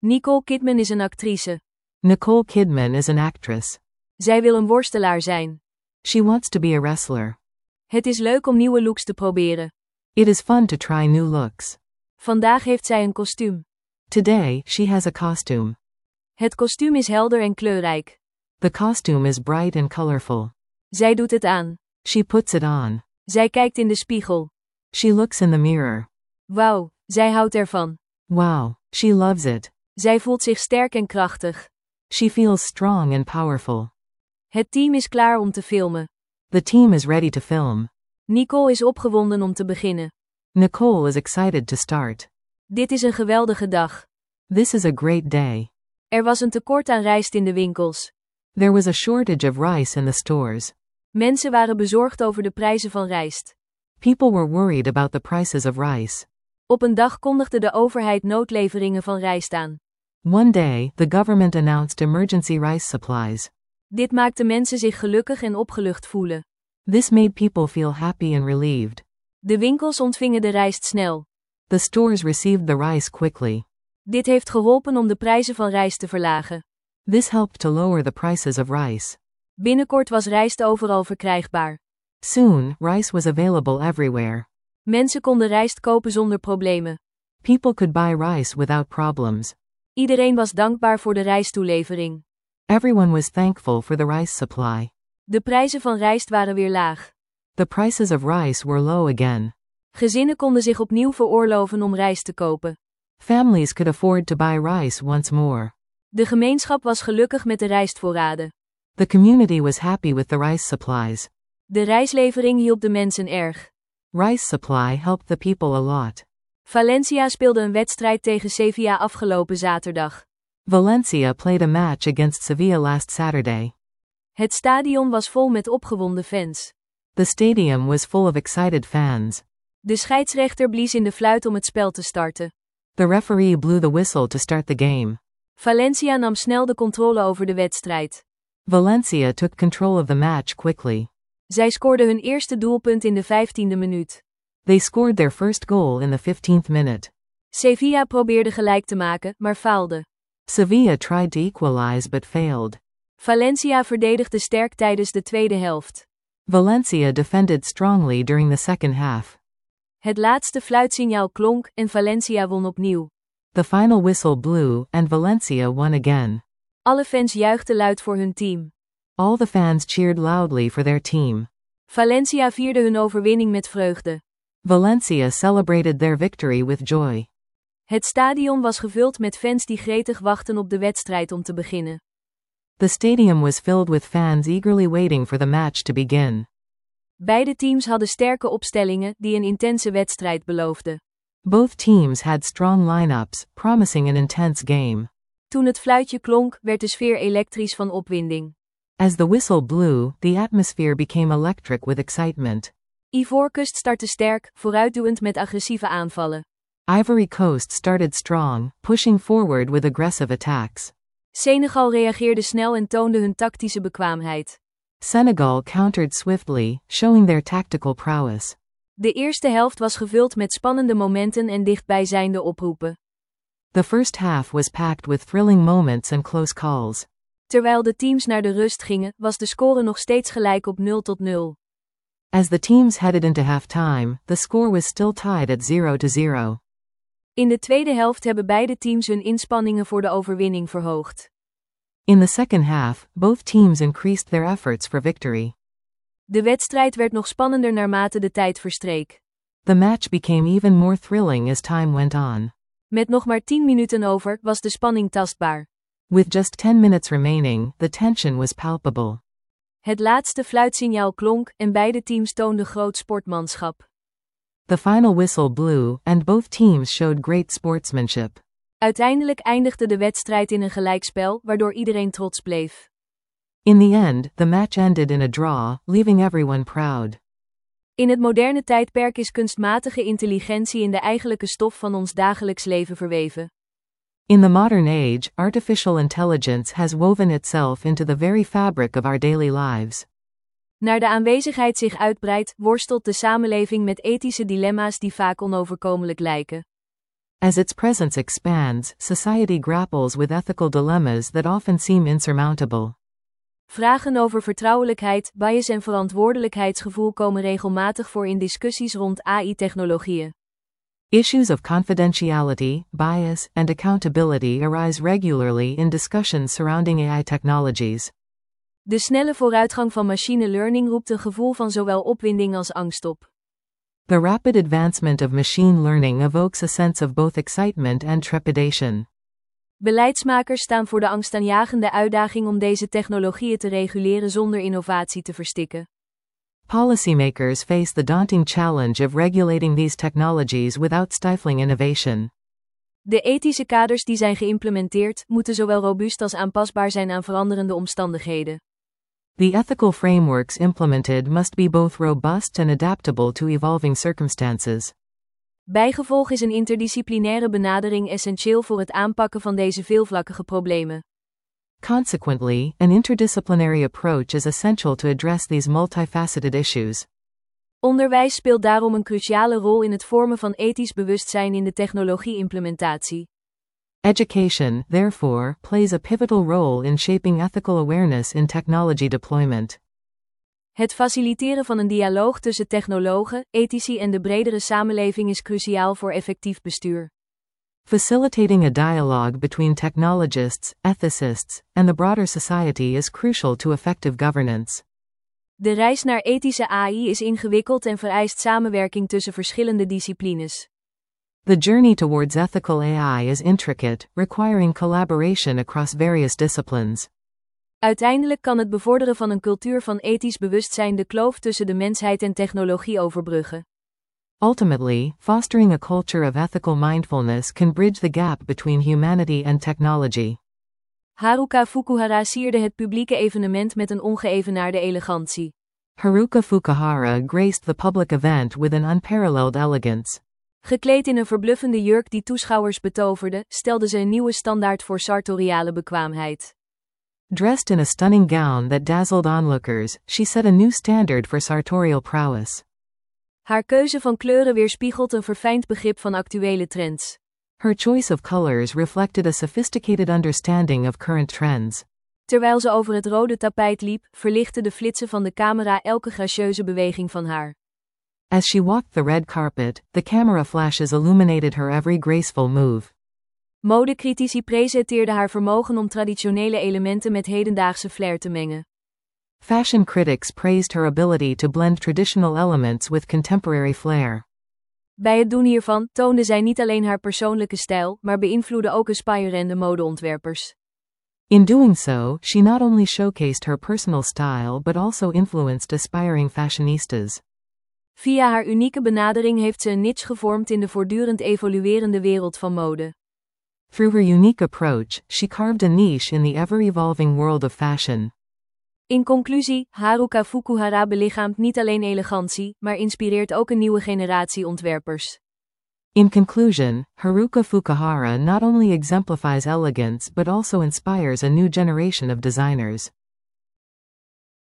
Nicole Kidman is een actrice. Nicole Kidman is an actress. Zij wil een worstelaar zijn. She wants to be a wrestler. Het is leuk om nieuwe looks te proberen. It is fun to try new looks. Vandaag heeft zij een kostuum. Today, she has a costume. Het kostuum is helder en kleurrijk. The costume is bright and colorful. Zij doet het aan. She puts it on. Zij kijkt in de spiegel. She looks in the mirror. Wauw, zij houdt ervan. Wow, she loves it. Zij voelt zich sterk en krachtig. She feels strong and powerful. Het team is klaar om te filmen. The team is ready to film. Nicole is opgewonden om te beginnen. Nicole is excited to start. Dit is een geweldige dag. This is a great day. Er was een tekort aan rijst in de winkels. There was a shortage of rice in the stores. Mensen waren bezorgd over de prijzen van rijst. People were worried about the prices of rice. Op een dag kondigde de overheid noodleveringen van rijst aan. One day, the government announced emergency rice supplies. Dit maakte mensen zich gelukkig en opgelucht voelen. This made people feel happy and relieved. De winkels ontvingen de rijst snel. The stores received the rice quickly. Dit heeft geholpen om de prijzen van rijst te verlagen. This helped to lower the prices of rice. Binnenkort was rijst overal verkrijgbaar. Soon, rice was available everywhere. Mensen konden rijst kopen zonder problemen. People could buy rice without problems. Iedereen was dankbaar voor de rijsttoelevering. Everyone was thankful for the rice supply. De prijzen van rijst waren weer laag. The prices of rice were low again. Gezinnen konden zich opnieuw veroorloven om rijst te kopen. Families could afford to buy rice once more. De gemeenschap was gelukkig met de rijstvoorraden. The community was happy with the rice supplies. De rijstlevering hielp de mensen erg. Rice supply helped the people a lot. Valencia speelde een wedstrijd tegen Sevilla afgelopen zaterdag. Valencia played a match against Sevilla last Saturday. Het stadion was vol met opgewonden fans. The stadium was full of excited fans. De scheidsrechter blies in de fluit om het spel te starten. The referee blew the whistle to start the game. Valencia nam snel de controle over de wedstrijd. Valencia took control of the match quickly. Zij scoorden hun eerste doelpunt in de 15e minuut. They scored their first goal in the 15th minute. Sevilla probeerde gelijk te maken, maar faalde. Sevilla tried to equalize but failed. Valencia verdedigde sterk tijdens de tweede helft. Valencia defended strongly during the second half. Het laatste fluitsignaal klonk en Valencia won opnieuw. The final whistle blew and Valencia won again. Alle fans juichten luid voor hun team. All the fans cheered loudly for their team. Valencia vierde hun overwinning met vreugde. Valencia celebrated their victory with joy. Het stadion was gevuld met fans die gretig wachten op de wedstrijd om te beginnen. The stadium was filled with fans eagerly waiting for the match to begin. Beide teams hadden sterke opstellingen die een intense wedstrijd beloofden. Both teams had strong lineups, promising an intense game. Toen het fluitje klonk, werd de sfeer elektrisch van opwinding. As the whistle blew, the atmosphere became electric with excitement. Ivoorkust startte sterk, vooruitduwend met agressieve aanvallen. Ivory Coast started strong, pushing forward with aggressive attacks. Senegal reageerde snel en toonde hun tactische bekwaamheid. Senegal countered swiftly, showing their tactical prowess. De eerste helft was gevuld met spannende momenten en dichtbijzijnde oproepen. The first half was packed with thrilling moments and close calls. Terwijl de teams naar de rust gingen, was de score nog steeds gelijk op 0-0. As the teams headed into halftime, the score was still tied at 0-0. In de tweede helft hebben beide teams hun inspanningen voor de overwinning verhoogd. In the second half, both teams increased their efforts for victory. De wedstrijd werd nog spannender naarmate de tijd verstreek. The match became even more thrilling as time went on. Met nog maar 10 minuten over, was de spanning tastbaar. With just 10 minutes remaining, the tension was palpable. Het laatste fluitsignaal klonk en beide teams toonden groot sportmanschap. The final whistle blew and both teams showed great sportsmanship. Uiteindelijk eindigde de wedstrijd in een gelijkspel, waardoor iedereen trots bleef. In the end, the match ended in a draw, leaving everyone proud. In het moderne tijdperk is kunstmatige intelligentie in de eigenlijke stof van ons dagelijks leven verweven. In the modern age, artificial intelligence has woven itself into the very fabric of our daily lives. Naar de aanwezigheid zich uitbreidt, worstelt de samenleving met ethische dilemma's die vaak onoverkomelijk lijken. As its presence expands, society grapples with ethical dilemmas that often seem insurmountable. Vragen over vertrouwelijkheid, bias en verantwoordelijkheidsgevoel komen regelmatig voor in discussies rond AI-technologieën. Issues of confidentiality, bias, and accountability arise regularly in discussions surrounding AI technologies. De snelle vooruitgang van machine learning roept een gevoel van zowel opwinding als angst op. The rapid advancement of machine learning evokes a sense of both excitement and trepidation. Beleidsmakers staan voor de angstaanjagende uitdaging om deze technologieën te reguleren zonder innovatie te verstikken. Policymakers face the daunting challenge of regulating these technologies without stifling innovation. De ethische kaders die zijn geïmplementeerd, moeten zowel robuust als aanpasbaar zijn aan veranderende omstandigheden. The ethical frameworks implemented must be both robust and adaptable to evolving circumstances. Bijgevolg is een interdisciplinaire benadering essentieel voor het aanpakken van deze veelvlakkige problemen. Consequently, an interdisciplinary approach is essential to address these multifaceted issues. Onderwijs speelt daarom een cruciale rol in het vormen van ethisch bewustzijn in de technologie-implementatie. Education, therefore, plays a pivotal role in shaping ethical awareness in technology deployment. Het faciliteren van een dialoog tussen technologen, ethici en de bredere samenleving is cruciaal voor effectief bestuur. Facilitating a dialogue between technologists, ethicists, and the broader society is crucial to effective governance. De reis naar ethische AI is ingewikkeld en vereist samenwerking tussen verschillende disciplines. The journey towards ethical AI is intricate, requiring collaboration across various disciplines. Uiteindelijk kan het bevorderen van een cultuur van ethisch bewustzijn de kloof tussen de mensheid en technologie overbruggen. Ultimately, fostering a culture of ethical mindfulness can bridge the gap between humanity and technology. Haruka Fukuhara sierde het publieke evenement met een ongeëvenaarde elegantie. Haruka Fukuhara graced the public event with an unparalleled elegance. Gekleed in een verbluffende jurk die toeschouwers betoverde, stelde ze een nieuwe standaard voor sartoriale bekwaamheid. Dressed in a stunning gown that dazzled onlookers, she set a new standard for sartorial prowess. Haar keuze van kleuren weerspiegelt een verfijnd begrip van actuele trends. Her choice of colors reflected a sophisticated understanding of current trends. Terwijl ze over het rode tapijt liep, verlichtten de flitsen van de camera elke gracieuze beweging van haar. As she walked the red carpet, the camera flashes illuminated her every graceful move. Modecritici presenteerden haar vermogen om traditionele elementen met hedendaagse flair te mengen. Fashion critics praised her ability to blend traditional elements with contemporary flair. Bij het doen hiervan toonde zij niet alleen haar persoonlijke stijl, maar beïnvloedde ook aspirerende modeontwerpers. In doing so, she not only showcased her personal style but also influenced aspiring fashionistas. Via haar unieke benadering heeft ze een niche gevormd in de voortdurend evoluerende wereld van mode. Through her unique approach, she carved a niche in the ever-evolving world of fashion. In conclusie, Haruka Fukuhara belichaamt niet alleen elegantie, maar inspireert ook een nieuwe generatie ontwerpers. In conclusion, Haruka Fukuhara not only exemplifies elegance but also inspires a new generation of designers.